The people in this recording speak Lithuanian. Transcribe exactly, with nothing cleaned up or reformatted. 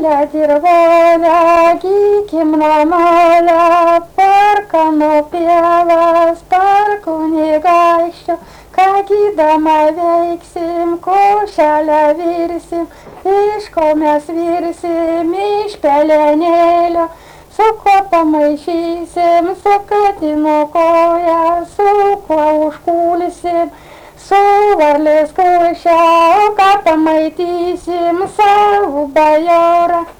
žolę dirvolę, gykim namolę, per kanopėlas, per kunigaikščio, ką gydama veiksim, košelę virsim, iš ko mes virsim, iš pelenėlio, su kuo pamaišysim, su katino koja, su kuo užkūlysim, su varlės košę, o ką pamaitysim savo bajorą.